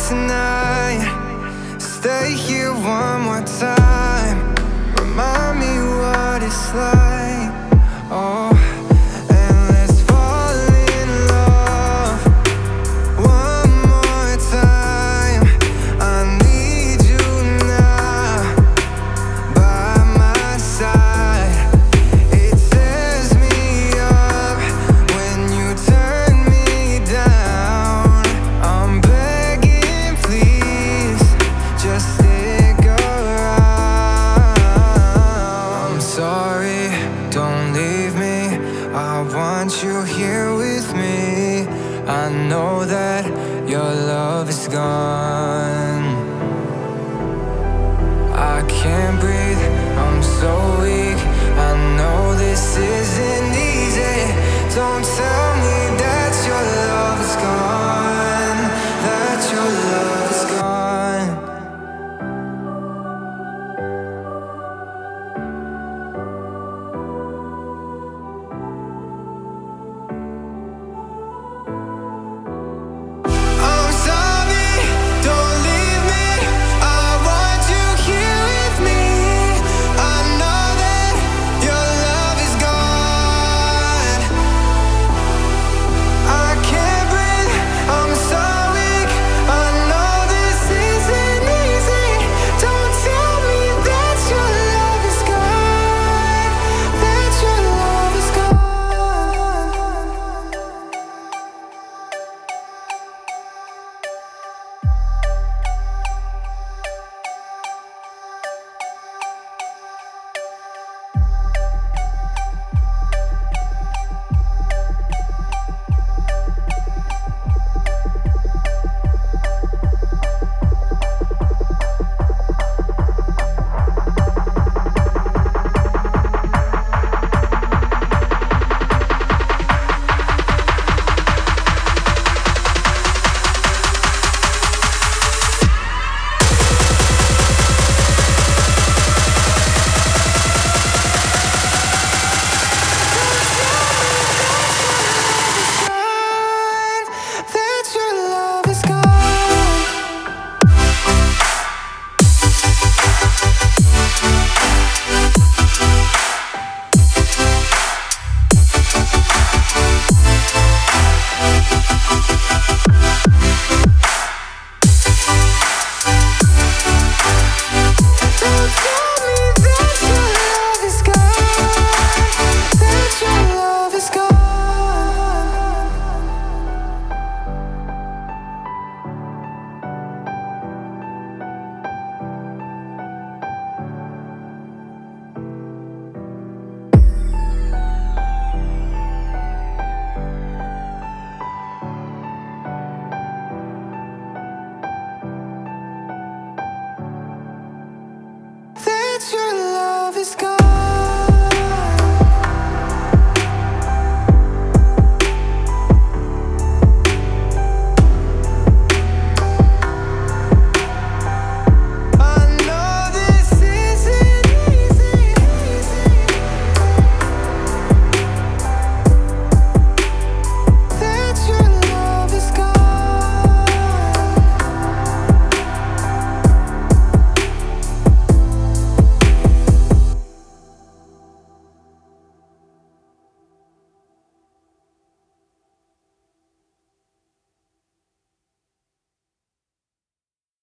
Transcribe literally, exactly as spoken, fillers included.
tonight. Stay here one more time. Remind me what it's like. Oh, and let's fall in love one more time. I need you now by my side. It tears me up when you turn me down. I'm begging, please, just stick around. I'm sorry, don't leave me. I want you here with me. I know that your love is gone. I can't breathe, I'm so weak. I know this isn't